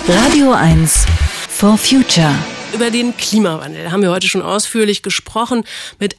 Radio 1 for Future. Über den Klimawandel haben wir heute schon ausführlich gesprochen. Mit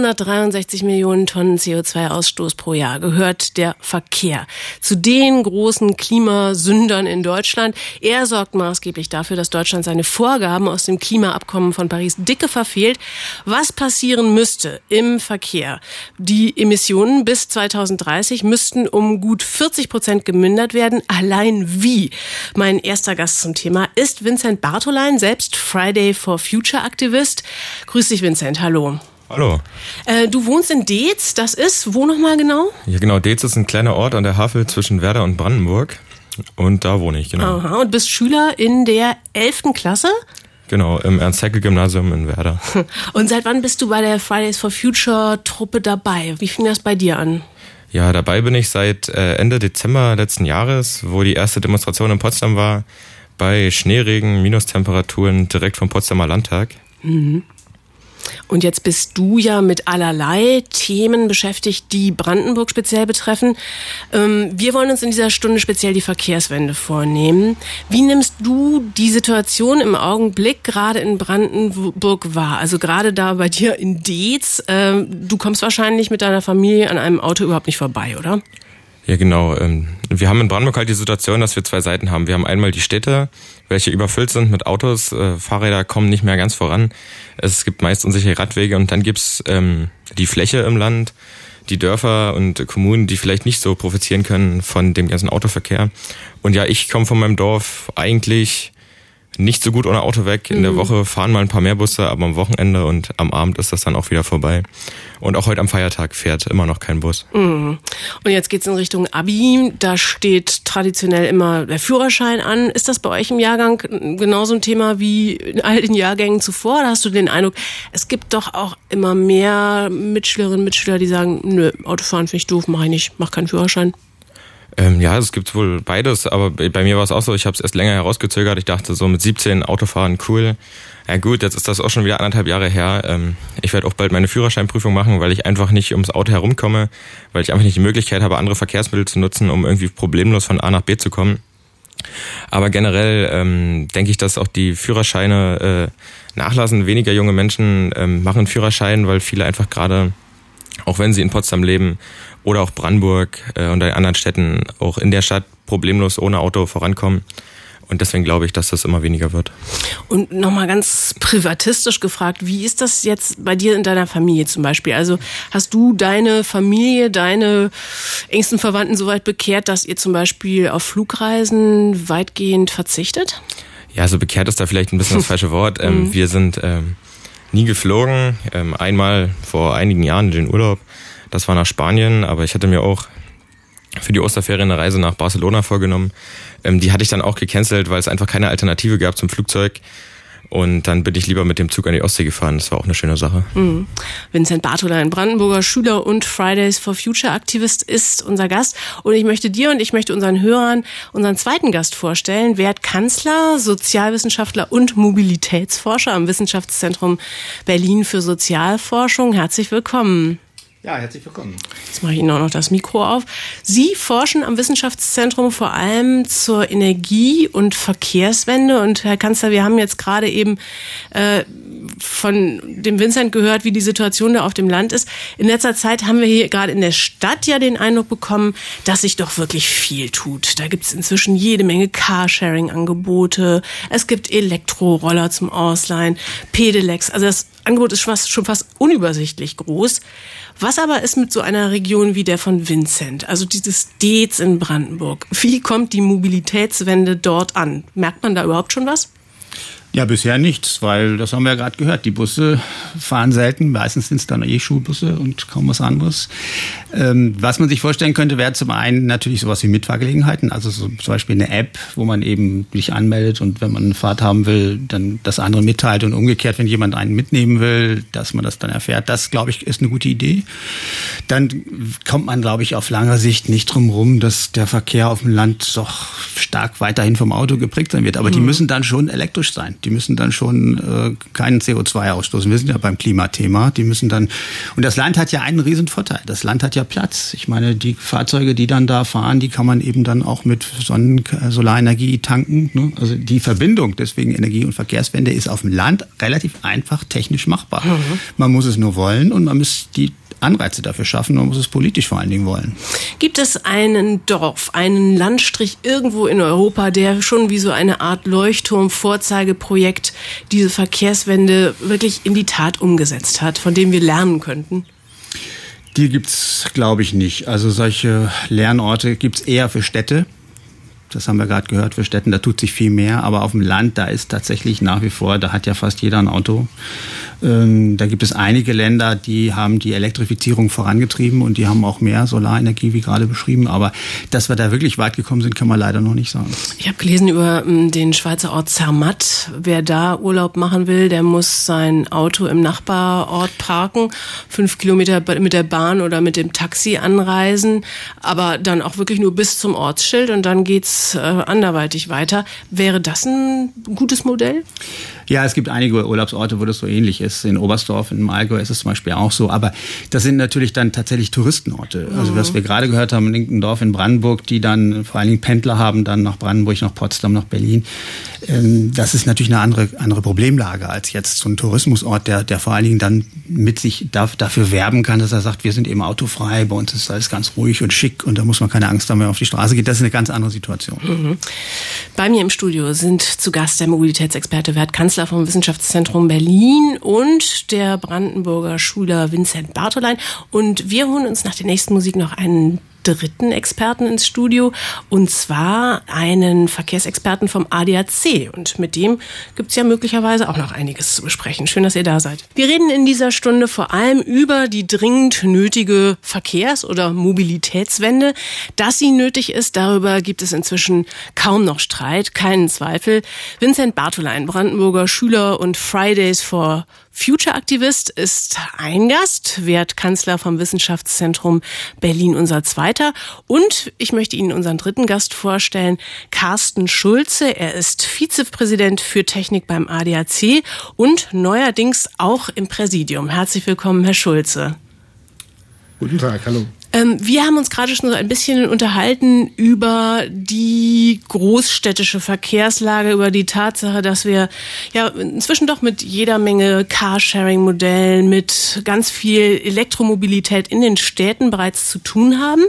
163 Millionen Tonnen CO2-Ausstoß pro Jahr gehört der Verkehr zu den großen Klimasündern in Deutschland. Er sorgt maßgeblich dafür, dass Deutschland seine Vorgaben aus dem Klimaabkommen von Paris dicke verfehlt. Was passieren müsste im Verkehr? Die Emissionen bis 2030 müssten um gut 40% gemindert werden. Allein wie? Mein erster Gast zum Thema ist Vincent Bartholein, selbst Friday for Future Aktivist. Grüß dich, Vincent. Hallo. Hallo. Du wohnst in Deetz. Das ist, wo nochmal genau? Ja, genau. Deetz ist ein kleiner Ort an der Havel zwischen Werder und Brandenburg. Und da wohne ich, genau. Aha. Und bist Schüler in der 11. Klasse? Genau, im Ernst-Haeckel-Gymnasium in Werder. Und seit wann bist du bei der Fridays for Future Truppe dabei? Wie fing das bei dir an? Ja, dabei bin ich seit Ende Dezember letzten Jahres, wo die erste Demonstration in Potsdam war, bei Schneeregen, Minustemperaturen direkt vom Potsdamer Landtag. Mhm. Und jetzt bist du ja mit allerlei Themen beschäftigt, die Brandenburg speziell betreffen. Wir wollen uns in dieser Stunde speziell die Verkehrswende vornehmen. Wie nimmst du die Situation im Augenblick gerade in Brandenburg wahr? Also gerade da bei dir in Deetz. Du kommst wahrscheinlich mit deiner Familie an einem Auto überhaupt nicht vorbei, oder? Ja, genau. Wir haben in Brandenburg halt die Situation, dass wir zwei Seiten haben. Wir haben einmal die Städte, welche überfüllt sind mit Autos. Fahrräder kommen nicht mehr ganz voran. Es gibt meist unsichere Radwege und dann gibt's die Fläche im Land, die Dörfer und Kommunen, die vielleicht nicht so profitieren können von dem ganzen Autoverkehr. Und ja, ich komme von meinem Dorf eigentlich nicht so gut ohne Auto weg. In der Woche fahren mal ein paar mehr Busse, aber am Wochenende und am Abend ist das dann auch wieder vorbei. Und auch heute am Feiertag fährt immer noch kein Bus. Und jetzt geht's in Richtung Abi. Da steht traditionell immer der Führerschein an. Ist das bei euch im Jahrgang genauso ein Thema wie in all den Jahrgängen zuvor? Oder hast du den Eindruck, es gibt doch auch immer mehr Mitschülerinnen und Mitschüler, die sagen, nö, Autofahren finde ich doof, mache ich nicht, mach keinen Führerschein? Ja, es gibt wohl beides, aber bei mir war es auch so, ich habe es erst länger herausgezögert. Ich dachte so mit 17 Autofahren, cool. Ja gut, jetzt ist das auch schon wieder 1,5 Jahre her. Ich werde auch bald meine Führerscheinprüfung machen, weil ich einfach nicht ums Auto herumkomme, weil ich einfach nicht die Möglichkeit habe, andere Verkehrsmittel zu nutzen, um irgendwie problemlos von A nach B zu kommen. Aber generell denke ich, dass auch die Führerscheine nachlassen. Weniger junge Menschen machen Führerschein, weil viele einfach gerade, auch wenn sie in Potsdam leben oder auch Brandenburg und in anderen Städten, auch in der Stadt problemlos ohne Auto vorankommen. Und deswegen glaube ich, dass das immer weniger wird. Und nochmal ganz privatistisch gefragt, wie ist das jetzt bei dir in deiner Familie zum Beispiel? Also hast du deine Familie, deine engsten Verwandten so weit bekehrt, dass ihr zum Beispiel auf Flugreisen weitgehend verzichtet? Ja, also bekehrt ist da vielleicht ein bisschen das falsche Wort. Wir sind nie geflogen. Einmal vor einigen Jahren in den Urlaub. Das war nach Spanien, aber ich hatte mir auch für die Osterferien eine Reise nach Barcelona vorgenommen. Die hatte ich dann auch gecancelt, weil es einfach keine Alternative gab zum Flugzeug. Und dann bin ich lieber mit dem Zug an die Ostsee gefahren. Das war auch eine schöne Sache. Vincent Bartholein, Brandenburger Schüler und Fridays for Future Aktivist, ist unser Gast. Und ich möchte dir und ich möchte unseren Hörern unseren zweiten Gast vorstellen. Wert Kanzler, Sozialwissenschaftler und Mobilitätsforscher am Wissenschaftszentrum Berlin für Sozialforschung. Herzlich willkommen. Ja, herzlich willkommen. Jetzt mache ich Ihnen auch noch das Mikro auf. Sie forschen am Wissenschaftszentrum vor allem zur Energie- und Verkehrswende. Und Herr Kanzler, wir haben jetzt gerade eben von dem Vincent gehört, wie die Situation da auf dem Land ist. In letzter Zeit haben wir hier gerade in der Stadt ja den Eindruck bekommen, dass sich doch wirklich viel tut. Da gibt es inzwischen jede Menge Carsharing-Angebote. Es gibt Elektroroller zum Ausleihen, Pedelecs. Also das Angebot ist schon fast unübersichtlich groß. Was aber ist mit so einer Region wie der von Vincent, also dieses Deetz in Brandenburg? Wie kommt die Mobilitätswende dort an? Merkt man da überhaupt schon was? Ja, bisher nichts, weil das haben wir ja gerade gehört. Die Busse fahren selten, meistens sind es dann Schulbusse und kaum was anderes. Was man sich vorstellen könnte, wäre zum einen natürlich sowas wie Mitfahrgelegenheiten, also so zum Beispiel eine App, wo man eben sich anmeldet und wenn man eine Fahrt haben will, dann das andere mitteilt und umgekehrt, wenn jemand einen mitnehmen will, dass man das dann erfährt. Das, glaube ich, ist eine gute Idee. Dann kommt man, glaube ich, auf lange Sicht nicht drum rum, dass der Verkehr auf dem Land doch stark weiterhin vom Auto geprägt sein wird. Aber die müssen dann schon elektrisch sein. Die müssen dann schon keinen CO2 ausstoßen. Wir sind ja beim Klimathema. Die müssen dann, und das Land hat ja einen riesen Vorteil. Das Land hat ja Platz. Ich meine, die Fahrzeuge, die dann da fahren, die kann man eben dann auch mit Solarenergie tanken. Ne? Also die Verbindung, deswegen Energie- und Verkehrswende, ist auf dem Land relativ einfach technisch machbar. Man muss es nur wollen und man muss die Anreize dafür schaffen, man muss es politisch vor allen Dingen wollen. Gibt es einen Dorf, einen Landstrich irgendwo in Europa, der schon wie so eine Art Leuchtturm-Vorzeigeprojekt diese Verkehrswende wirklich in die Tat umgesetzt hat, von dem wir lernen könnten? Die gibt's, glaube ich, nicht. Also solche Lernorte gibt's eher für Städte. Das haben wir gerade gehört, für Städten, da tut sich viel mehr. Aber auf dem Land, da ist tatsächlich nach wie vor, da hat ja fast jeder ein Auto. Da gibt es einige Länder, die haben die Elektrifizierung vorangetrieben und die haben auch mehr Solarenergie, wie gerade beschrieben. Aber dass wir da wirklich weit gekommen sind, kann man leider noch nicht sagen. Ich habe gelesen über den Schweizer Ort Zermatt. Wer da Urlaub machen will, der muss sein Auto im Nachbarort parken, 5 Kilometer mit der Bahn oder mit dem Taxi anreisen, aber dann auch wirklich nur bis zum Ortsschild und dann geht's anderweitig weiter. Wäre das ein gutes Modell? Ja, es gibt einige Urlaubsorte, wo das so ähnlich ist. In Oberstdorf, in Allgäu ist es zum Beispiel auch so. Aber das sind natürlich dann tatsächlich Touristenorte. Also was wir gerade gehört haben, in irgendeinem Dorf in Brandenburg, die dann vor allen Dingen Pendler haben, dann nach Brandenburg, nach Potsdam, nach Berlin. Das ist natürlich eine andere Problemlage als jetzt so ein Tourismusort, der vor allen Dingen dann mit sich dafür werben kann, dass er sagt, wir sind eben autofrei, bei uns ist alles ganz ruhig und schick und da muss man keine Angst haben, wenn man auf die Straße geht. Das ist eine ganz andere Situation. Bei mir im Studio sind zu Gast der Mobilitätsexperte Wert Kanzler vom Wissenschaftszentrum Berlin und der Brandenburger Schüler Vincent Bartolein. Und wir holen uns nach der nächsten Musik noch einen dritten Experten ins Studio, und zwar einen Verkehrsexperten vom ADAC. Und mit dem gibt's ja möglicherweise auch noch einiges zu besprechen. Schön, dass ihr da seid. Wir reden in dieser Stunde vor allem über die dringend nötige Verkehrs- oder Mobilitätswende. Dass sie nötig ist, darüber gibt es inzwischen kaum noch Streit, keinen Zweifel. Vincent Bartolein, Brandenburger Schüler und Fridays for Future Aktivist, ist ein Gast, Wert Kanzler vom Wissenschaftszentrum Berlin, unser zweiter. Und ich möchte Ihnen unseren dritten Gast vorstellen, Carsten Schulze. Er ist Vizepräsident für Technik beim ADAC und neuerdings auch im Präsidium. Herzlich willkommen, Herr Schulze. Guten Tag, hallo. Wir haben uns gerade schon so ein bisschen unterhalten über die großstädtische Verkehrslage, über die Tatsache, dass wir ja inzwischen doch mit jeder Menge Carsharing-Modellen, mit ganz viel Elektromobilität in den Städten bereits zu tun haben.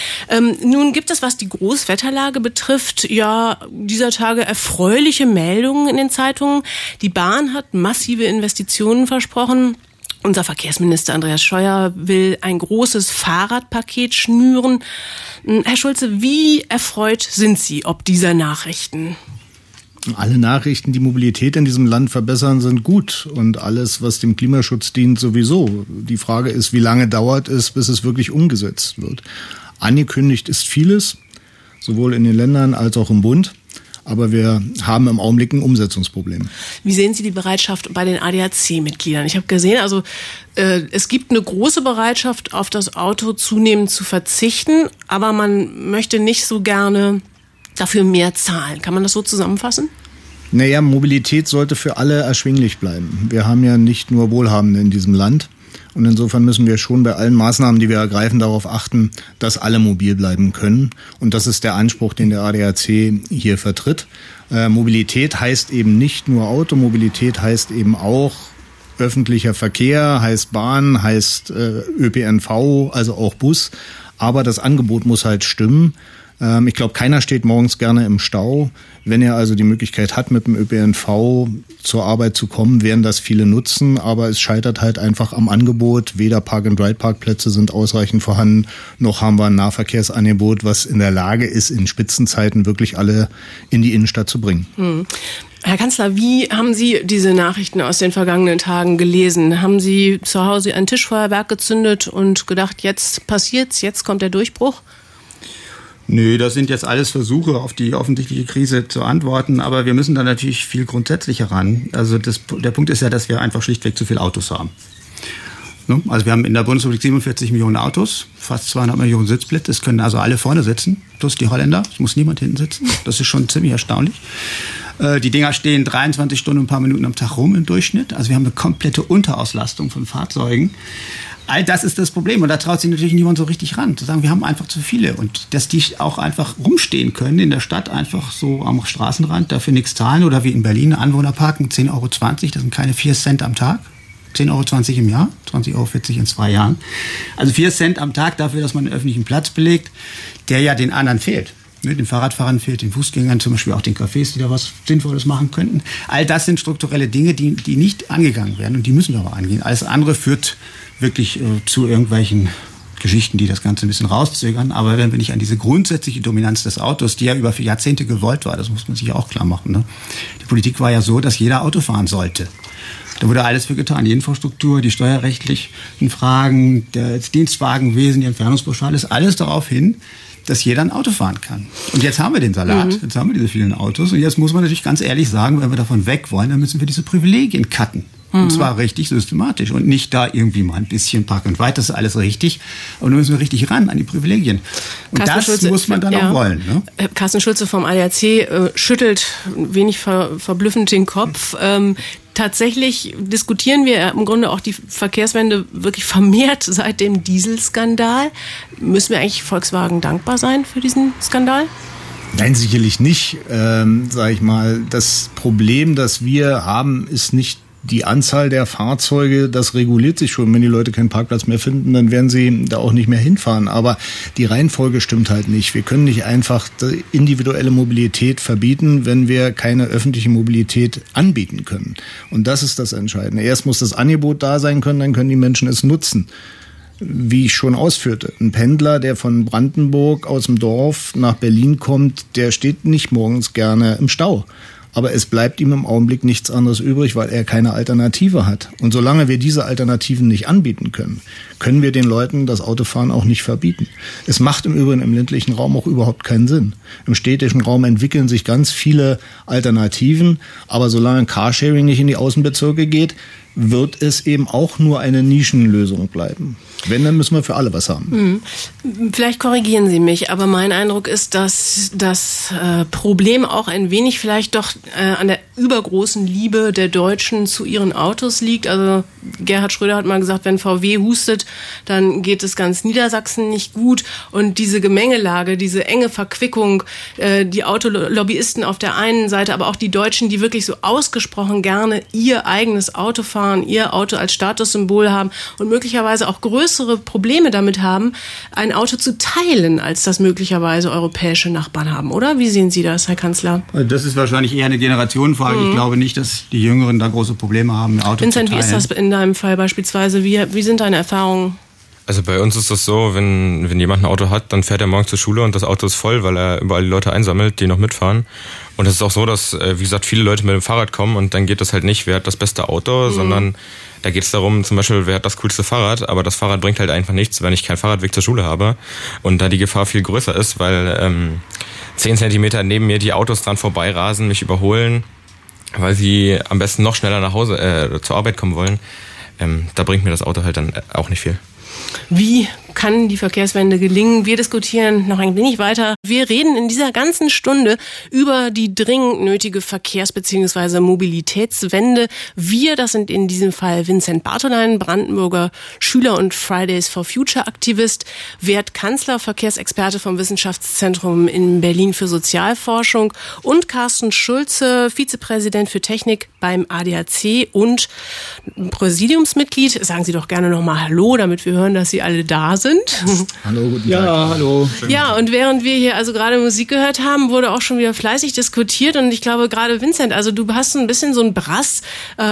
Nun gibt es, was die Großwetterlage betrifft, ja dieser Tage erfreuliche Meldungen in den Zeitungen. Die Bahn hat massive Investitionen versprochen. Unser Verkehrsminister Andreas Scheuer will ein großes Fahrradpaket schnüren. Herr Schulze, wie erfreut sind Sie ob dieser Nachrichten? Alle Nachrichten, die Mobilität in diesem Land verbessern, sind gut. Und alles, was dem Klimaschutz dient, sowieso. Die Frage ist, wie lange dauert es, bis es wirklich umgesetzt wird? Angekündigt ist vieles, sowohl in den Ländern als auch im Bund. Aber wir haben im Augenblick ein Umsetzungsproblem. Wie sehen Sie die Bereitschaft bei den ADAC-Mitgliedern? Ich habe gesehen, also es gibt eine große Bereitschaft, auf das Auto zunehmend zu verzichten, aber man möchte nicht so gerne dafür mehr zahlen. Kann man das so zusammenfassen? Naja, Mobilität sollte für alle erschwinglich bleiben. Wir haben ja nicht nur Wohlhabende in diesem Land. Und insofern müssen wir schon bei allen Maßnahmen, die wir ergreifen, darauf achten, dass alle mobil bleiben können. Und das ist der Anspruch, den der ADAC hier vertritt. Mobilität heißt eben nicht nur Auto, Mobilität heißt eben auch öffentlicher Verkehr, heißt Bahn, heißt ÖPNV, also auch Bus. Aber das Angebot muss halt stimmen. Ich glaube, keiner steht morgens gerne im Stau. Wenn er also die Möglichkeit hat, mit dem ÖPNV zur Arbeit zu kommen, werden das viele nutzen. Aber es scheitert halt einfach am Angebot. Weder Park-and-Ride-Parkplätze sind ausreichend vorhanden, noch haben wir ein Nahverkehrsangebot, was in der Lage ist, in Spitzenzeiten wirklich alle in die Innenstadt zu bringen. Herr Kanzler, wie haben Sie diese Nachrichten aus den vergangenen Tagen gelesen? Haben Sie zu Hause ein Tischfeuerwerk gezündet und gedacht, jetzt passiert's, jetzt kommt der Durchbruch? Nö, das sind jetzt alles Versuche, auf die offensichtliche Krise zu antworten, aber wir müssen da natürlich viel grundsätzlicher ran. Also der Punkt ist ja, dass wir einfach schlichtweg zu viele Autos haben. Also wir haben in der Bundesrepublik 47 Millionen Autos, fast 200 Millionen Sitzplätze. Es können also alle vorne sitzen, plus die Holländer. Es muss niemand hinten sitzen. Das ist schon ziemlich erstaunlich. Die Dinger stehen 23 Stunden und ein paar Minuten am Tag rum im Durchschnitt. Also wir haben eine komplette Unterauslastung von Fahrzeugen. All das ist das Problem. Und da traut sich natürlich niemand so richtig ran. Zu sagen, wir haben einfach zu viele. Und dass die auch einfach rumstehen können in der Stadt, einfach so am Straßenrand, dafür nichts zahlen. Oder wie in Berlin, Anwohnerparken, 10,20 € das sind keine 4 Cent am Tag. 10,20 € im Jahr, 20,40 € in 2 Jahren. Also 4 Cent am Tag dafür, dass man einen öffentlichen Platz belegt, der ja den anderen fehlt. Den Fahrradfahrern fehlt, den Fußgängern, zum Beispiel auch den Cafés, die da was Sinnvolles machen könnten. All das sind strukturelle Dinge, die nicht angegangen werden und die müssen wir aber angehen. Alles andere führt wirklich zu irgendwelchen Geschichten, die das Ganze ein bisschen rauszögern. Aber wenn wir nicht an diese grundsätzliche Dominanz des Autos, die ja über Jahrzehnte gewollt war, das muss man sich auch klar machen. Ne? Die Politik war ja so, dass jeder Auto fahren sollte. Da wurde alles für getan. Die Infrastruktur, die steuerrechtlichen Fragen, das Dienstwagenwesen, die Entfernungspauschale, ist alles darauf hin, dass jeder ein Auto fahren kann. Und jetzt haben wir den Salat, jetzt haben wir diese vielen Autos. Und jetzt muss man natürlich ganz ehrlich sagen, wenn wir davon weg wollen, dann müssen wir diese Privilegien cutten. Und zwar richtig systematisch und nicht da irgendwie mal ein bisschen Park and Ride, das ist alles richtig. Aber nun müssen wir richtig ran an die Privilegien. Und Carsten das Schulze, muss man dann auch wollen. Ne? Carsten Schulze vom ADAC schüttelt wenig verblüffend den Kopf. Tatsächlich diskutieren wir im Grunde auch die Verkehrswende wirklich vermehrt seit dem Dieselskandal. Müssen wir eigentlich Volkswagen dankbar sein für diesen Skandal? Nein, sicherlich nicht. Sag ich mal, das Problem, das wir haben, ist nicht die Anzahl der Fahrzeuge, das reguliert sich schon. Wenn die Leute keinen Parkplatz mehr finden, dann werden sie da auch nicht mehr hinfahren. Aber die Reihenfolge stimmt halt nicht. Wir können nicht einfach die individuelle Mobilität verbieten, wenn wir keine öffentliche Mobilität anbieten können. Und das ist das Entscheidende. Erst muss das Angebot da sein können, dann können die Menschen es nutzen. Wie ich schon ausführte, ein Pendler, der von Brandenburg aus dem Dorf nach Berlin kommt, der steht nicht morgens gerne im Stau. Aber es bleibt ihm im Augenblick nichts anderes übrig, weil er keine Alternative hat. Und solange wir diese Alternativen nicht anbieten können, können wir den Leuten das Autofahren auch nicht verbieten. Es macht im Übrigen im ländlichen Raum auch überhaupt keinen Sinn. Im städtischen Raum entwickeln sich ganz viele Alternativen, aber solange Carsharing nicht in die Außenbezirke geht, wird es eben auch nur eine Nischenlösung bleiben. Wenn, dann müssen wir für alle was haben. Vielleicht korrigieren Sie mich, aber mein Eindruck ist, dass das Problem auch ein wenig vielleicht doch an der übergroßen Liebe der Deutschen zu ihren Autos liegt. Also Gerhard Schröder hat mal gesagt, wenn VW hustet, dann geht es ganz Niedersachsen nicht gut. Und diese Gemengelage, diese enge Verquickung, die Autolobbyisten auf der einen Seite, aber auch die Deutschen, die wirklich so ausgesprochen gerne ihr eigenes Auto fahren, ihr Auto als Statussymbol haben und möglicherweise auch größere Probleme damit haben, ein Auto zu teilen, als das möglicherweise europäische Nachbarn haben, oder? Wie sehen Sie das, Herr Kanzler? Das ist wahrscheinlich eher eine Generationenfrage. Ich glaube nicht, dass die Jüngeren da große Probleme haben, ein Auto Vincent, zu teilen. wie ist das in deinem Fall beispielsweise? Wie sind deine Erfahrungen? Also bei uns ist das so, wenn jemand ein Auto hat, dann fährt er morgens zur Schule und das Auto ist voll, weil er überall die Leute einsammelt, die noch mitfahren. Und es ist auch so, dass, wie gesagt, viele Leute mit dem Fahrrad kommen und dann geht es halt nicht, wer hat das beste Auto, sondern da geht es darum, zum Beispiel, wer hat das coolste Fahrrad, aber das Fahrrad bringt halt einfach nichts, wenn ich keinen Fahrradweg zur Schule habe und da die Gefahr viel größer ist, weil 10 Zentimeter neben mir die Autos dran vorbeirasen, mich überholen, weil sie am besten noch schneller nach Hause zur Arbeit kommen wollen. Da bringt mir das Auto halt dann auch nicht viel. Wie kann die Verkehrswende gelingen? Wir diskutieren noch ein wenig weiter. Wir reden in dieser ganzen Stunde über die dringend nötige Verkehrs- bzw. Mobilitätswende. Wir, das sind in diesem Fall Vincent Bartolein, Brandenburger Schüler und Fridays for Future Aktivist, Wert Kanzler, Verkehrsexperte vom Wissenschaftszentrum in Berlin für Sozialforschung und Carsten Schulze, Vizepräsident für Technik beim ADAC und Präsidiumsmitglied. Sagen Sie doch gerne nochmal Hallo, damit wir hören, dass Sie alle da sind. Hallo, guten Tag. Ja, hallo. Ja, und während wir hier also gerade Musik gehört haben, wurde auch schon wieder fleißig diskutiert und ich glaube gerade Vincent, also du hast ein bisschen so einen Brass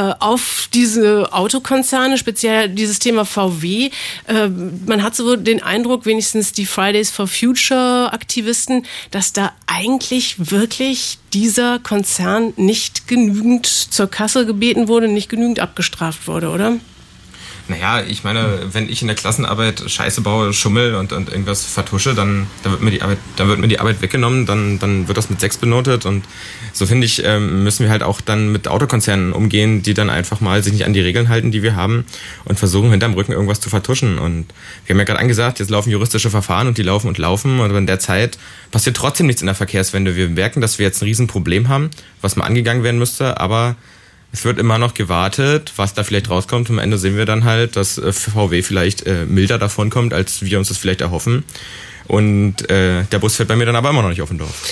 auf diese Autokonzerne, speziell dieses Thema VW. Man hat so den Eindruck, wenigstens die Fridays for Future Aktivisten, dass da eigentlich wirklich dieser Konzern nicht genügend zur Kasse gebeten wurde, nicht genügend abgestraft wurde, oder? Naja, ich meine, wenn ich in der Klassenarbeit Scheiße baue, schummel und irgendwas vertusche, dann wird mir die Arbeit weggenommen, dann wird das mit 6 benotet und so finde ich, müssen wir halt auch dann mit Autokonzernen umgehen, die dann einfach mal sich nicht an die Regeln halten, die wir haben und versuchen hinterm Rücken irgendwas zu vertuschen und wir haben ja gerade angesagt, jetzt laufen juristische Verfahren und die laufen und in der Zeit passiert trotzdem nichts in der Verkehrswende. Wir merken, dass wir jetzt ein Riesenproblem haben, was mal angegangen werden müsste, aber es wird immer noch gewartet, was da vielleicht rauskommt. Am Ende sehen wir dann halt, dass VW vielleicht milder davon kommt, als wir uns das vielleicht erhoffen. Und der Bus fährt bei mir dann aber immer noch nicht auf dem Dorf.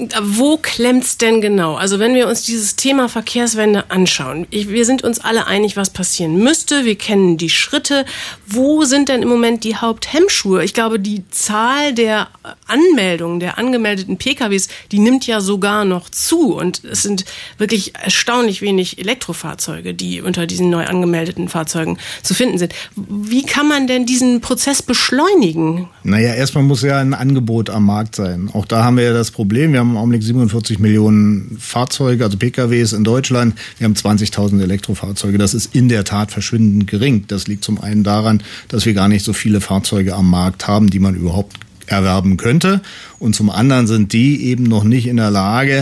Wo klemmt's denn genau? Also wenn wir uns dieses Thema Verkehrswende anschauen, wir sind uns alle einig, was passieren müsste. Wir kennen die Schritte. Wo sind denn im Moment die Haupthemmschuhe? Ich glaube, die Zahl der Anmeldungen, der angemeldeten PKWs, die nimmt ja sogar noch zu. Und es sind wirklich erstaunlich wenig Elektrofahrzeuge, die unter diesen neu angemeldeten Fahrzeugen zu finden sind. Wie kann man denn diesen Prozess beschleunigen? Naja, erstmal muss ja ein Angebot am Markt sein. Auch da haben wir ja das Problem. Wir haben im Augenblick 47 Millionen Fahrzeuge, also PKWs in Deutschland. Wir haben 20.000 Elektrofahrzeuge. Das ist in der Tat verschwindend gering. Das liegt zum einen daran, dass wir gar nicht so viele Fahrzeuge am Markt haben, die man überhaupt erwerben könnte. Und zum anderen sind die eben noch nicht in der Lage,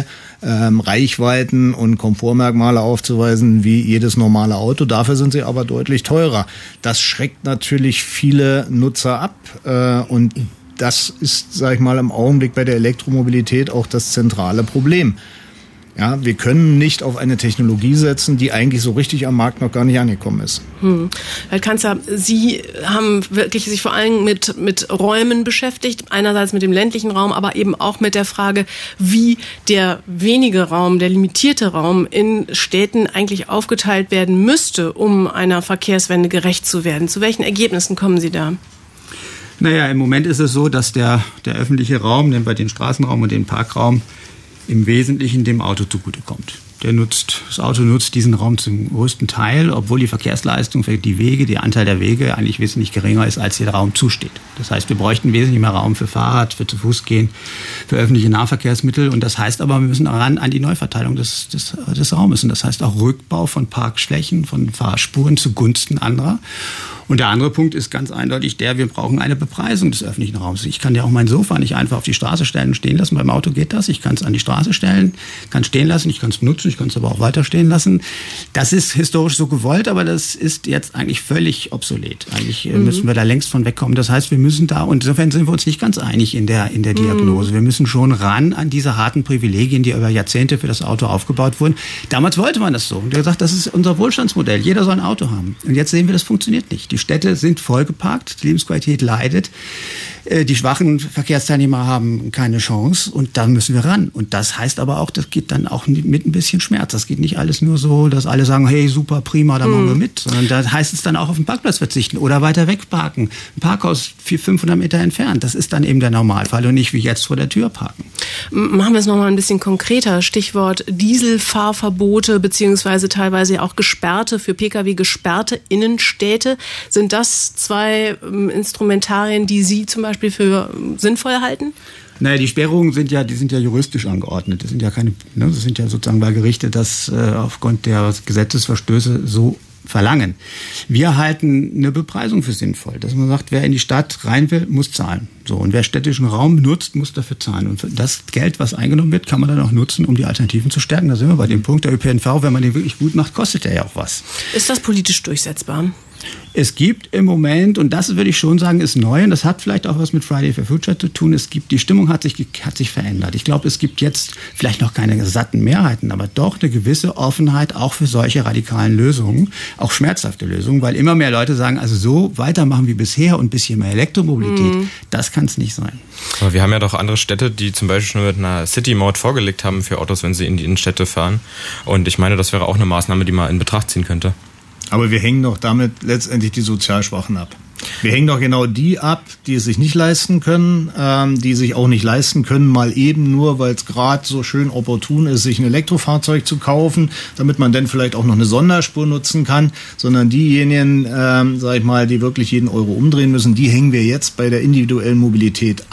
Reichweiten und Komfortmerkmale aufzuweisen wie jedes normale Auto. Dafür sind sie aber deutlich teurer. Das schreckt natürlich viele Nutzer ab und das ist, sag ich mal, im Augenblick bei der Elektromobilität auch das zentrale Problem. Ja, wir können nicht auf eine Technologie setzen, die eigentlich so richtig am Markt noch gar nicht angekommen ist. Herr Kanzler, Sie haben wirklich sich vor allem mit Räumen beschäftigt, einerseits mit dem ländlichen Raum, aber eben auch mit der Frage, wie der wenige Raum, der limitierte Raum in Städten eigentlich aufgeteilt werden müsste, um einer Verkehrswende gerecht zu werden. Zu welchen Ergebnissen kommen Sie da? Naja, im Moment ist es so, dass der öffentliche Raum, nehmen wir den Straßenraum und den Parkraum, im Wesentlichen dem Auto zugutekommt. Das Auto nutzt diesen Raum zum größten Teil, obwohl die Verkehrsleistung für die Wege, der Anteil der Wege eigentlich wesentlich geringer ist, als der Raum zusteht. Das heißt, wir bräuchten wesentlich mehr Raum für Fahrrad, für zu Fuß gehen, für öffentliche Nahverkehrsmittel. Und das heißt aber, wir müssen ran an die Neuverteilung des Raumes. Und das heißt auch Rückbau von Parkflächen, von Fahrspuren zugunsten anderer. Und der andere Punkt ist ganz eindeutig wir brauchen eine Bepreisung des öffentlichen Raums. Ich kann ja auch mein Sofa nicht einfach auf die Straße stellen und stehen lassen. Beim Auto geht das. Ich kann es an die Straße stellen, kann es stehen lassen, ich kann es benutzen, ich kann es aber auch weiter stehen lassen. Das ist historisch so gewollt, aber das ist jetzt eigentlich völlig obsolet. Eigentlich müssen wir da längst von wegkommen. Das heißt, wir müssen da, und insofern sind wir uns nicht ganz einig in der Diagnose. Wir müssen schon ran an diese harten Privilegien, die über Jahrzehnte für das Auto aufgebaut wurden. Damals wollte man das so. Und er hat gesagt, das ist unser Wohlstandsmodell. Jeder soll ein Auto haben. Und jetzt sehen wir, das funktioniert nicht. Die Städte sind vollgeparkt, die Lebensqualität leidet, die schwachen Verkehrsteilnehmer haben keine Chance und da müssen wir ran. Und das heißt aber auch, das geht dann auch mit ein bisschen Schmerz. Das geht nicht alles nur so, dass alle sagen, hey, super, prima, da machen wir mit, sondern da heißt es dann auch auf den Parkplatz verzichten oder weiter weg parken. Ein Parkhaus 400-500 Meter entfernt, das ist dann eben der Normalfall und nicht wie jetzt vor der Tür parken. Machen wir es nochmal ein bisschen konkreter. Stichwort Dieselfahrverbote beziehungsweise teilweise auch für Pkw gesperrte Innenstädte. Sind das zwei Instrumentarien, die Sie zum Beispiel für sinnvoll halten? Naja, die Sperrungen sind ja juristisch angeordnet. Das sind ja das sind ja sozusagen bei Gerichte, das aufgrund der Gesetzesverstöße so verlangen. Wir halten eine Bepreisung für sinnvoll, dass man sagt, wer in die Stadt rein will, muss zahlen. So, und wer städtischen Raum nutzt, muss dafür zahlen. Und das Geld, was eingenommen wird, kann man dann auch nutzen, um die Alternativen zu stärken. Da sind wir bei dem Punkt, der ÖPNV, wenn man den wirklich gut macht, kostet der ja auch was. Ist das politisch durchsetzbar? Es gibt im Moment, und das würde ich schon sagen, ist neu, und das hat vielleicht auch was mit Friday for Future zu tun, die Stimmung hat sich verändert. Ich glaube, es gibt jetzt vielleicht noch keine satten Mehrheiten, aber doch eine gewisse Offenheit auch für solche radikalen Lösungen, auch schmerzhafte Lösungen, weil immer mehr Leute sagen, also so weitermachen wie bisher und ein bisschen mehr Elektromobilität, das kann es nicht sein. Aber wir haben ja doch andere Städte, die zum Beispiel schon mit einer City-Maut vorgelegt haben für Autos, wenn sie in die Innenstädte fahren. Und ich meine, das wäre auch eine Maßnahme, die man in Betracht ziehen könnte. Aber wir hängen doch damit letztendlich die Sozialschwachen ab. Wir hängen doch genau die ab, die es sich nicht leisten können, die sich auch nicht leisten können, mal eben nur, weil es gerade so schön opportun ist, sich ein Elektrofahrzeug zu kaufen, damit man dann vielleicht auch noch eine Sonderspur nutzen kann, sondern diejenigen, sag ich mal, die wirklich jeden Euro umdrehen müssen, die hängen wir jetzt bei der individuellen Mobilität ab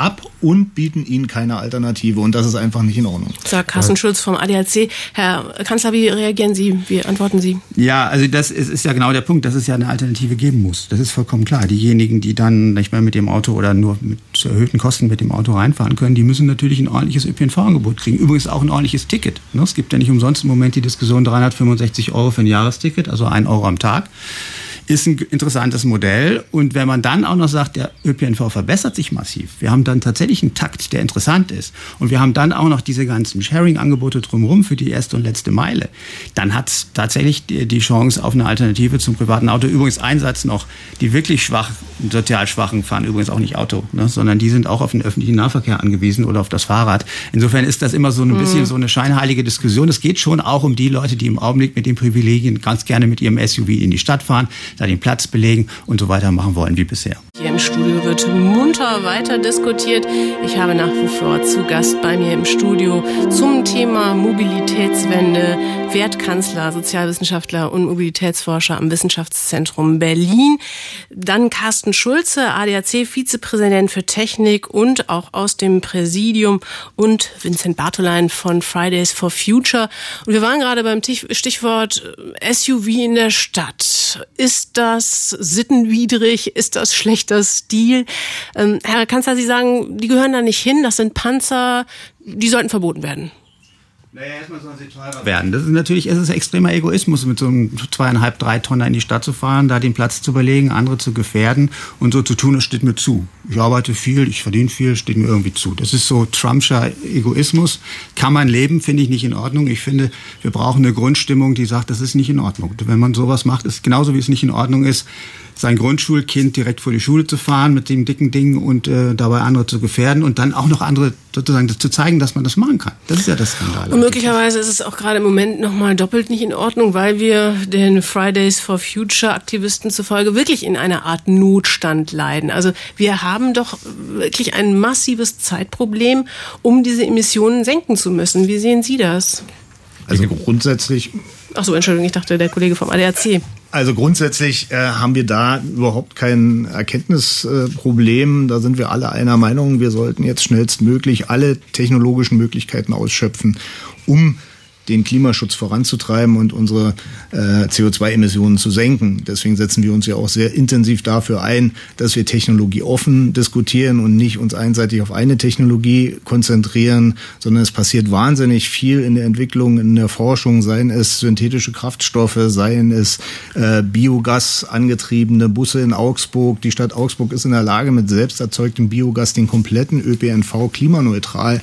und bieten ihnen keine Alternative. Und das ist einfach nicht in Ordnung. Sagt Carsten Schulz vom ADAC. Herr Kanzler, wie reagieren Sie? Wie antworten Sie? Ja, also das ist ja genau der Punkt, dass es ja eine Alternative geben muss. Das ist vollkommen klar. Diejenigen, die dann nicht mehr mit dem Auto oder nur mit erhöhten Kosten mit dem Auto reinfahren können, die müssen natürlich ein ordentliches ÖPNV-Angebot kriegen. Übrigens auch ein ordentliches Ticket. Es gibt ja nicht umsonst im Moment die Diskussion 365 € für ein Jahresticket, also 1 € am Tag. Ist ein interessantes Modell. Und wenn man dann auch noch sagt, der ÖPNV verbessert sich massiv, wir haben dann tatsächlich einen Takt, der interessant ist, und wir haben dann auch noch diese ganzen Sharing-Angebote drumherum für die erste und letzte Meile, dann hat es tatsächlich die Chance auf eine Alternative zum privaten Auto. Übrigens ein Satz noch, die wirklich sozial Schwachen fahren übrigens auch nicht Auto, sondern die sind auch auf den öffentlichen Nahverkehr angewiesen oder auf das Fahrrad. Insofern ist das immer so ein bisschen so eine scheinheilige Diskussion. Es geht schon auch um die Leute, die im Augenblick mit den Privilegien ganz gerne mit ihrem SUV in die Stadt fahren, da den Platz belegen und so weitermachen wollen wie bisher. Hier im Studio wird munter weiter diskutiert. Ich habe nach wie vor zu Gast bei mir im Studio zum Thema Mobilitätswende Wertkanzler, Sozialwissenschaftler und Mobilitätsforscher am Wissenschaftszentrum Berlin. Dann Carsten Schulze, ADAC-Vizepräsident für Technik und auch aus dem Präsidium, und Vincent Bartolein von Fridays for Future. Und wir waren gerade beim Stichwort SUV in der Stadt. Ist das sittenwidrig? Ist das schlechter Stil? Herr Kanzler, Sie sagen, die gehören da nicht hin. Das sind Panzer, die sollten verboten werden. Naja, erstmal sollen sie teurer werden. Das ist natürlich, es ist extremer Egoismus, mit so einem 2,5, 3 Tonner in die Stadt zu fahren, da den Platz zu überlegen, andere zu gefährden und so zu tun, es steht mir zu. Ich arbeite viel, ich verdiene viel, steht mir irgendwie zu. Das ist so Trumpscher Egoismus. Kann man leben, finde ich nicht in Ordnung. Ich finde, wir brauchen eine Grundstimmung, die sagt, das ist nicht in Ordnung. Wenn man sowas macht, ist genauso wie es nicht in Ordnung ist, sein Grundschulkind direkt vor die Schule zu fahren mit dem dicken Ding und dabei andere zu gefährden und dann auch noch andere sozusagen zu zeigen, dass man das machen kann. Das ist ja das Skandal. Und möglicherweise ist es auch gerade im Moment nochmal doppelt nicht in Ordnung, weil wir den Fridays for Future Aktivisten zufolge wirklich in einer Art Notstand leiden. Also wir haben doch wirklich ein massives Zeitproblem, um diese Emissionen senken zu müssen. Wie sehen Sie das? Also grundsätzlich... Ach so, Entschuldigung, ich dachte, der Kollege vom ADAC. Also grundsätzlich haben wir da überhaupt kein Erkenntnisproblem. Da sind wir alle einer Meinung. Wir sollten jetzt schnellstmöglich alle technologischen Möglichkeiten ausschöpfen, um den Klimaschutz voranzutreiben und unsere CO2-Emissionen zu senken. Deswegen setzen wir uns ja auch sehr intensiv dafür ein, dass wir technologieoffen diskutieren und nicht uns einseitig auf eine Technologie konzentrieren, sondern es passiert wahnsinnig viel in der Entwicklung, in der Forschung, seien es synthetische Kraftstoffe, seien es Biogas angetriebene Busse in Augsburg. Die Stadt Augsburg ist in der Lage, mit selbst erzeugtem Biogas den kompletten ÖPNV klimaneutral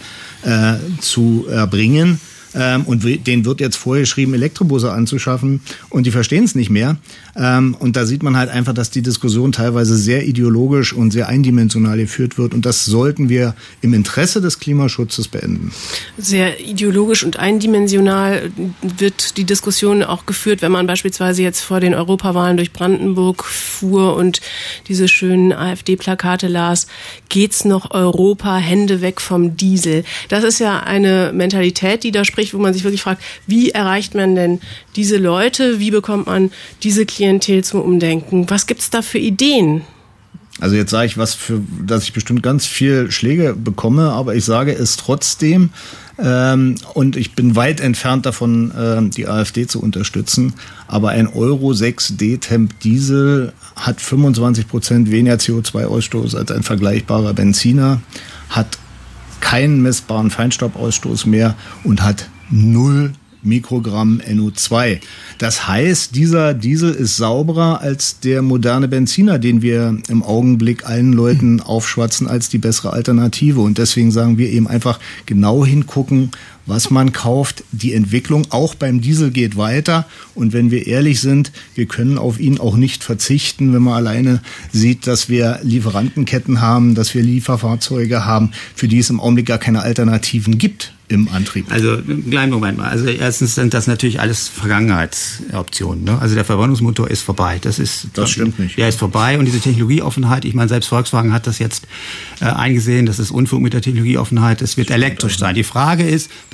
zu erbringen. Und denen wird jetzt vorgeschrieben, Elektrobusse anzuschaffen, und die verstehen es nicht mehr. Und da sieht man halt einfach, dass die Diskussion teilweise sehr ideologisch und sehr eindimensional geführt wird, und das sollten wir im Interesse des Klimaschutzes beenden. Sehr ideologisch und eindimensional wird die Diskussion auch geführt, wenn man beispielsweise jetzt vor den Europawahlen durch Brandenburg fuhr und diese schönen AfD-Plakate las: Geht's noch Europa, Hände weg vom Diesel. Das ist ja eine Mentalität, die da spricht, wo man sich wirklich fragt, wie erreicht man denn diese Leute, wie bekommt man diese Klientel zum Umdenken? Was gibt's da für Ideen? Also jetzt sage ich dass ich bestimmt ganz viel Schläge bekomme, aber ich sage es trotzdem, und ich bin weit entfernt davon, die AfD zu unterstützen, aber ein Euro 6 D-Temp Diesel hat 25% weniger CO2-Ausstoß als ein vergleichbarer Benziner, hat keinen messbaren Feinstaubausstoß mehr und hat 0 Mikrogramm NO2. Das heißt, dieser Diesel ist sauberer als der moderne Benziner, den wir im Augenblick allen Leuten aufschwatzen als die bessere Alternative. Und deswegen sagen wir eben einfach genau hingucken, was man kauft. Die Entwicklung auch beim Diesel geht weiter. Und wenn wir ehrlich sind, wir können auf ihn auch nicht verzichten, wenn man alleine sieht, dass wir Lieferantenketten haben, dass wir Lieferfahrzeuge haben, für die es im Augenblick gar keine Alternativen gibt im Antrieb. Also, einen kleinen Moment mal. Also, erstens sind das natürlich alles Vergangenheitsoptionen, ne? Also, der Verbrennungsmotor ist vorbei. Das stimmt nicht. Der ist vorbei, und diese Technologieoffenheit, ich meine, selbst Volkswagen hat das jetzt eingesehen, das ist Unfug mit der Technologieoffenheit, es wird elektrisch sein. Die Frage ist, bei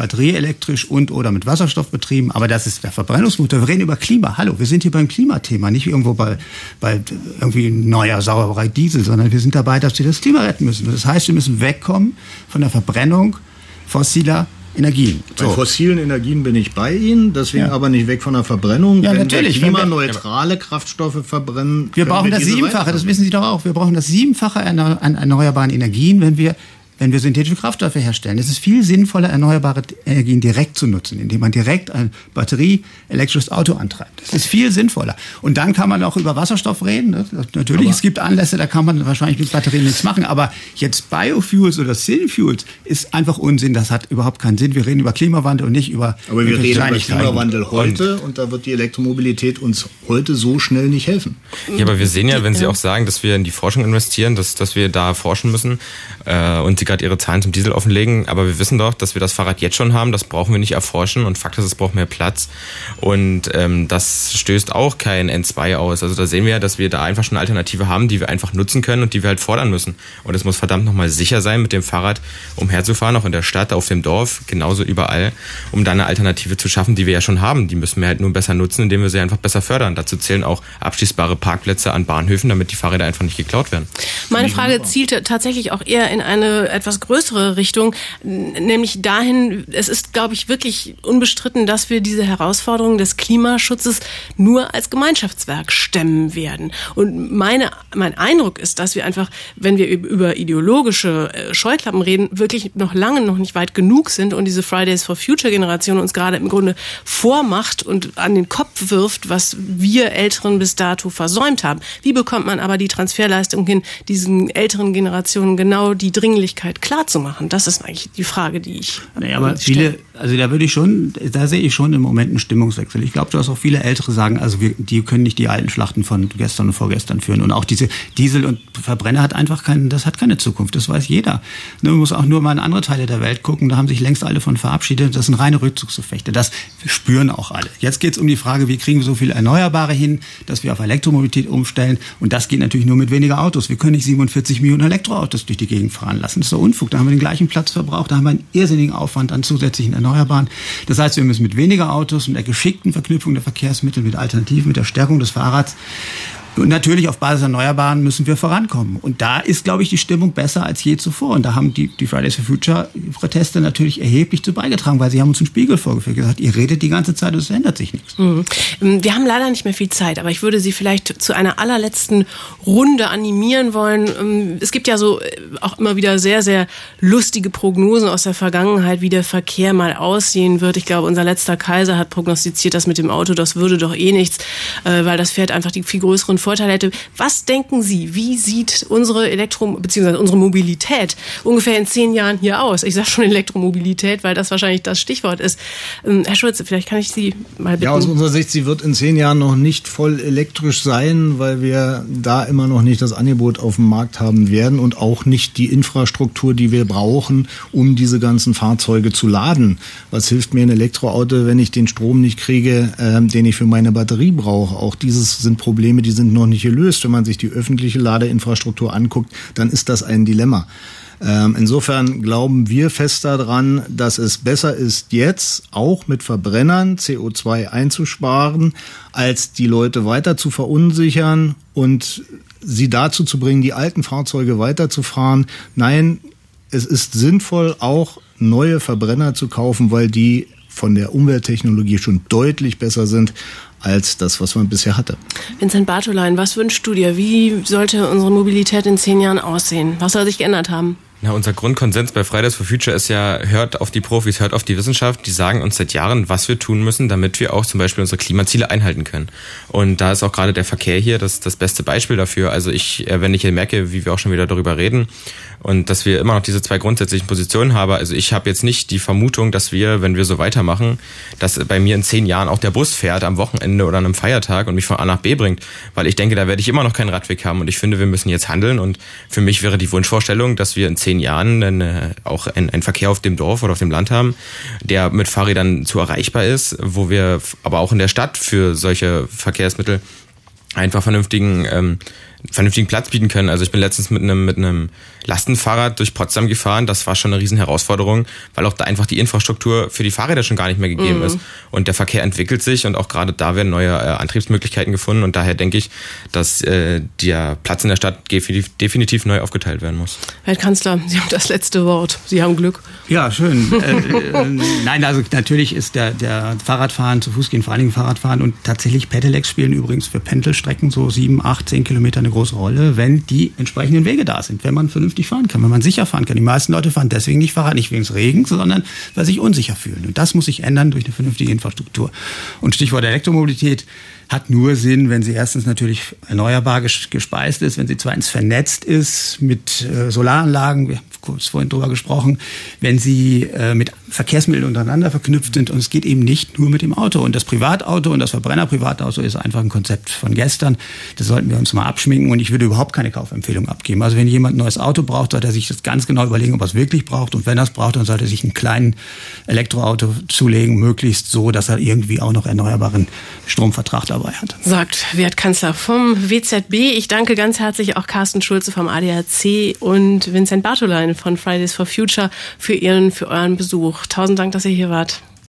batterieelektrisch und oder mit Wasserstoff betrieben. Aber das ist der Verbrennungsmotor. Wir reden über Klima. Hallo, wir sind hier beim Klimathema, nicht irgendwo bei irgendwie neuer Sauerei Diesel, sondern wir sind dabei, dass wir das Klima retten müssen. Das heißt, wir müssen wegkommen von der Verbrennung fossiler Energien. Bei fossilen Energien bin ich bei Ihnen, deswegen aber nicht weg von der Verbrennung. Ja, wenn natürlich. wir klimaneutrale Kraftstoffe verbrennen. Wir brauchen das Siebenfache, das wissen Sie doch auch. Wir brauchen das Siebenfache an erneuerbaren Energien, wenn wir synthetische Kraftstoffe herstellen. Es ist viel sinnvoller, erneuerbare Energien direkt zu nutzen, indem man direkt ein batterieelektrisches Auto antreibt. Das ist viel sinnvoller. Und dann kann man auch über Wasserstoff reden. Ne? Natürlich, es gibt Anlässe, da kann man wahrscheinlich mit Batterien nichts machen. Aber jetzt Biofuels oder Synfuels ist einfach Unsinn. Das hat überhaupt keinen Sinn. Wir reden über Klimawandel und nicht über Aber wir reden über Klimawandel heute und da wird die Elektromobilität uns heute so schnell nicht helfen. Ja, aber wir sehen ja, wenn Sie auch sagen, dass wir in die Forschung investieren, dass wir da forschen müssen und Sie gerade Ihre Zahlen zum Diesel offenlegen, aber wir wissen doch, dass wir das Fahrrad jetzt schon haben, das brauchen wir nicht erforschen und Fakt ist, es braucht mehr Platz und das stößt auch kein N2 aus. Also da sehen wir ja, dass wir da einfach schon eine Alternative haben, die wir einfach nutzen können und die wir halt fordern müssen. Und es muss verdammt nochmal sicher sein, mit dem Fahrrad umherzufahren, auch in der Stadt, auf dem Dorf, genauso überall, um da eine Alternative zu schaffen, die wir ja schon haben. Die müssen wir halt nur besser nutzen, indem wir sie einfach besser fördern. Dazu zählen auch abschließbare Parkplätze an Bahnhöfen, damit die Fahrräder einfach nicht geklaut werden. Meine Frage zielte tatsächlich auch eher in eine etwas größere Richtung, nämlich dahin, es ist, glaube ich, wirklich unbestritten, dass wir diese Herausforderungen des Klimaschutzes nur als Gemeinschaftswerk stemmen werden. Und mein Eindruck ist, dass wir einfach, wenn wir über ideologische Scheuklappen reden, wirklich noch nicht weit genug sind und diese Fridays for Future Generation uns gerade im Grunde vormacht und an den Kopf wirft, was wir Älteren bis dato versäumt haben. Wie bekommt man aber die Transferleistung hin, diesen älteren Generationen genau die Dringlichkeit klar zu machen? Das ist eigentlich die Frage, die ich aber viele, also da sehe ich schon im Moment einen Stimmungswechsel. Ich glaube, dass auch viele Ältere sagen, also die können nicht die alten Schlachten von gestern und vorgestern führen. Und auch diese Diesel und Verbrenner hat keine Zukunft. Das weiß jeder. Man muss auch nur mal in andere Teile der Welt gucken. Da haben sich längst alle von verabschiedet. Das sind reine Rückzugseffekte. Das spüren auch alle. Jetzt geht es um die Frage, wie kriegen wir so viel Erneuerbare hin, dass wir auf Elektromobilität umstellen. Und das geht natürlich nur mit weniger Autos. Wir können nicht 47 Millionen Elektroautos durch die Gegend fahren lassen. Das ist doch Unfug. Da haben wir den gleichen Platzverbrauch. Da haben wir einen irrsinnigen Aufwand an zusätzlichen Erneuerbaren. Das heißt, wir müssen mit weniger Autos, mit der geschickten Verknüpfung der Verkehrsmittel, mit Alternativen, mit der Stärkung des Fahrrads und natürlich auf Basis Erneuerbaren müssen wir vorankommen. Und da ist, glaube ich, die Stimmung besser als je zuvor. Und da haben die Fridays for Future Proteste natürlich erheblich zu beigetragen, weil sie haben uns einen Spiegel vorgeführt, gesagt, ihr redet die ganze Zeit und es ändert sich nichts. Wir haben leider nicht mehr viel Zeit, aber ich würde Sie vielleicht zu einer allerletzten Runde animieren wollen. Es gibt ja so auch immer wieder sehr, sehr lustige Prognosen aus der Vergangenheit, wie der Verkehr mal aussehen wird. Ich glaube, unser letzter Kaiser hat prognostiziert, dass mit dem Auto, das würde doch eh nichts, weil das Pferd einfach die viel größeren Vorteil hätte. Was denken Sie, wie sieht unsere beziehungsweise unsere Mobilität ungefähr in 10 Jahren hier aus? Ich sage schon Elektromobilität, weil das wahrscheinlich das Stichwort ist. Herr Schulze, vielleicht kann ich Sie mal bitten. Ja, aus unserer Sicht, sie wird in 10 Jahren noch nicht voll elektrisch sein, weil wir da immer noch nicht das Angebot auf dem Markt haben werden und auch nicht die Infrastruktur, die wir brauchen, um diese ganzen Fahrzeuge zu laden. Was hilft mir ein Elektroauto, wenn ich den Strom nicht kriege, den ich für meine Batterie brauche? Auch dieses sind Probleme, die sind noch nicht gelöst. Wenn man sich die öffentliche Ladeinfrastruktur anguckt, dann ist das ein Dilemma. Insofern glauben wir fest daran, dass es besser ist, jetzt auch mit Verbrennern CO2 einzusparen, als die Leute weiter zu verunsichern und sie dazu zu bringen, die alten Fahrzeuge weiterzufahren. Nein, es ist sinnvoll, auch neue Verbrenner zu kaufen, weil die von der Umwelttechnologie schon deutlich besser sind als das, was man bisher hatte. Vincent Bartolein, was wünschst du dir? Wie sollte unsere Mobilität in 10 Jahren aussehen? Was soll sich geändert haben? Na, unser Grundkonsens bei Fridays for Future ist ja, hört auf die Profis, hört auf die Wissenschaft. Die sagen uns seit Jahren, was wir tun müssen, damit wir auch zum Beispiel unsere Klimaziele einhalten können. Und da ist auch gerade der Verkehr hier das beste Beispiel dafür. Also wenn ich hier merke, wie wir auch schon wieder darüber reden, und dass wir immer noch diese 2 grundsätzlichen Positionen haben. Also ich habe jetzt nicht die Vermutung, dass wir, wenn wir so weitermachen, dass bei mir in 10 Jahren auch der Bus fährt am Wochenende oder an einem Feiertag und mich von A nach B bringt. Weil ich denke, da werde ich immer noch keinen Radweg haben. Und ich finde, wir müssen jetzt handeln. Und für mich wäre die Wunschvorstellung, dass wir in 10 Jahren auch einen Verkehr auf dem Dorf oder auf dem Land haben, der mit Fahrrädern zu erreichbar ist, wo wir aber auch in der Stadt für solche Verkehrsmittel einfach vernünftigen vernünftigen Platz bieten können. Also ich bin letztens mit einem Lastenfahrrad durch Potsdam gefahren. Das war schon eine riesen Herausforderung, weil auch da einfach die Infrastruktur für die Fahrräder schon gar nicht mehr gegeben ist. Und der Verkehr entwickelt sich und auch gerade da werden neue Antriebsmöglichkeiten gefunden. Und daher denke ich, dass der Platz in der Stadt definitiv neu aufgeteilt werden muss. Herr Kanzler, Sie haben das letzte Wort. Sie haben Glück. Ja, schön. Nein, also natürlich ist der Fahrradfahren, zu Fuß gehen, vor allen Dingen Fahrradfahren und tatsächlich Pedelecs spielen übrigens für Pendelstrecken so 7, 8, 10 Kilometer eine große Rolle, wenn die entsprechenden Wege da sind, wenn man vernünftig fahren kann, wenn man sicher fahren kann. Die meisten Leute fahren deswegen nicht Fahrrad, nicht wegen des Regens, sondern weil sie sich unsicher fühlen. Und das muss sich ändern durch eine vernünftige Infrastruktur. Und Stichwort Elektromobilität hat nur Sinn, wenn sie erstens natürlich erneuerbar gespeist ist, wenn sie zweitens vernetzt ist mit Solaranlagen, wir haben kurz vorhin drüber gesprochen, wenn sie mit Verkehrsmitteln untereinander verknüpft sind und es geht eben nicht nur mit dem Auto. Und das Privatauto und das Verbrenner-Privatauto ist einfach ein Konzept von gestern. Das sollten wir uns mal abschminken und ich würde überhaupt keine Kaufempfehlung abgeben. Also wenn jemand ein neues Auto braucht, sollte er sich das ganz genau überlegen, ob er es wirklich braucht und wenn er es braucht, dann sollte er sich einen kleinen Elektroauto zulegen, möglichst so, dass er irgendwie auch noch erneuerbaren Stromvertrag dabei hat. Sagt Wertkanzler vom WZB. Ich danke ganz herzlich auch Carsten Schulze vom ADAC und Vincent Bartolein von Fridays for Future für euren Besuch. 1000 Dank, dass ihr hier wart.